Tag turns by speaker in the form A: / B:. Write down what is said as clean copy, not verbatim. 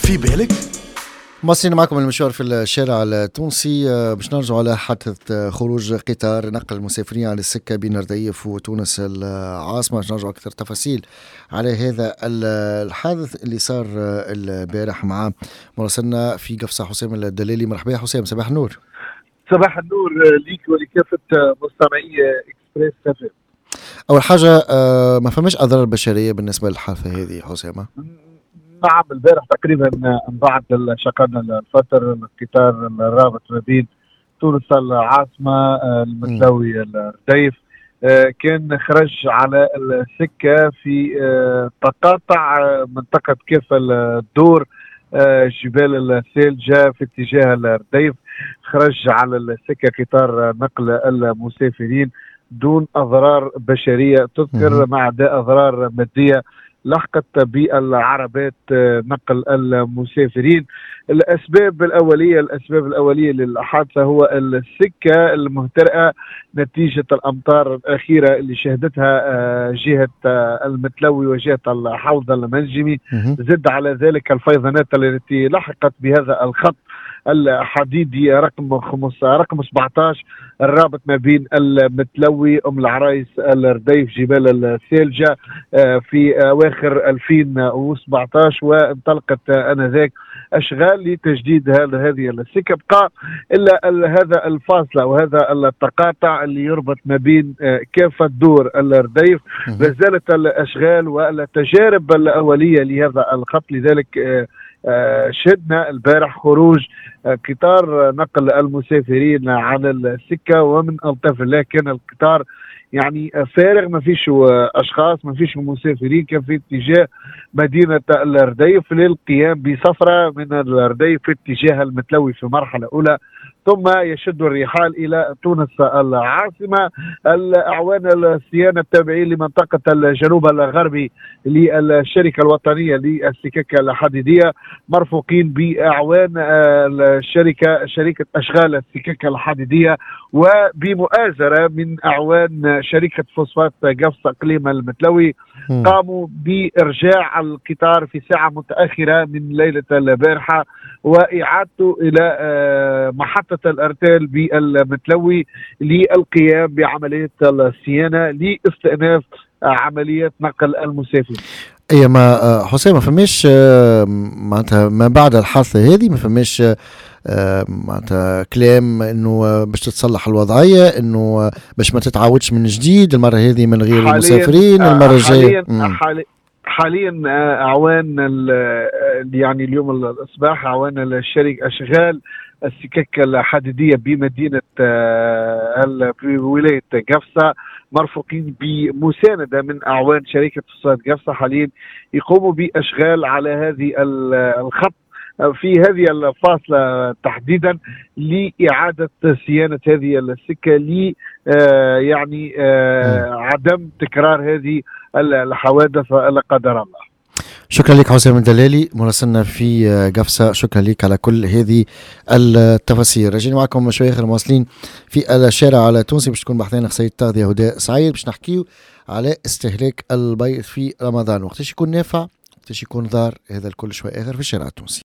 A: في بالك.
B: مواصلين معكم المشوار في الشارع التونسي. باش نرجعوا على حادثة خروج قطار نقل المسافرين على السكة بين رديف وتونس العاصمة. باش نرجعوا أكثر تفاصيل على هذا الحادث اللي صار البارح مع مراسلنا في قفصة حسام الدلالي. مرحبا يا حسام، صباح النور.
C: صباح النور ليك ولكافة مستمعي إكسبريس كافي.
B: أول حاجة ما فماش أضرار بشرية بالنسبة للحادثة هذه حسام؟
C: نعم، البارح تقريبا بعد شقنا الفتر القطار الرابط ما بين تونس العاصمة المتلوي الرديف كان خرج على السكة في تقاطع منطقة كيف الدور جبال الثلجة في اتجاه الرديف. خرج على السكة قطار نقل المسافرين دون أضرار بشرية تذكر، مع أضرار مادية لحقت بالعربات نقل المسافرين. الأسباب الأولية للحادثة هو السكة المهترئة نتيجة الأمطار الأخيرة اللي شهدتها جهة المتلوي وجهة الحوض المنجمي. زد على ذلك الفيضانات التي لحقت بهذا الخط الحديدي رقم 17 الرابط ما بين المتلوي أم العرايس الرديف جبال الثلجة في أواخر 2017، وانطلقت آنذاك أشغال لتجديد هذه السكة. بقى إلا هذا الفاصلة وهذا التقاطع اللي يربط ما بين كافة دور الرديف لازالت الأشغال والتجارب الأولية لهذا الخط. لذلك شهدنا البارح خروج قطار نقل المسافرين على السكة ومن ألطف الله كان القطار يعني فارغ، ما فيش أشخاص، ما فيش مسافرين، كان في اتجاه مدينة الرديف للقيام بسفرة من الرديف في اتجاه المتلوي في مرحلة أولى، ثم يشد الرحال إلى تونس العاصمة. الأعوان الصيانة التابعين لمنطقة الجنوب الغربي للشركة الوطنية للسكك الحديدية مرفوقين بأعوان شركة أشغال السكك الحديدية وبمؤازرة من أعوان شركة فوسفات قفص إقليم المتلوي قاموا بإرجاع القطار في ساعة متأخرة من ليلة البارحة وإعادته إلى محطة الأرتال بالمتلوي للقيام بعملية الصيانة لاستئناف عمليات نقل المسافرين.
B: اي ما حسام، ما فماش معناتها ما بعد الحادثة هذه ما فماش معناتها كلام انه باش تتصلح الوضعية، انه باش ما تتعاودش من جديد المرة هذه من غير المسافرين المرة الجاية؟
C: حاليا اعوان يعني اليوم الاصباح اعوان الشركة اشغال السكك الحديدية بمدينة بولاية قفصة مرفوقين بمساندة من أعوان شركة فوسفات قفصة حاليا يقوموا بأشغال على هذه الخط في هذه الفاصلة تحديدا لإعادة صيانة هذه السكة ل يعني عدم تكرار هذه الحوادث لا قدر الله.
B: شكرا لك حسام الدلالي مراسلنا في قفصة، شكرا لك على كل هذه التفاصيل. راجعين معكم شوية آخر مواصلين في الشارع التونسي باش تكون بحثنا خصائص التغذية هداء سعيد باش نحكيو على استهلاك البيض في رمضان، وقتاش يكون نافع وقتاش يكون ضار، هذا الكل شوية آخر في الشارع التونسي.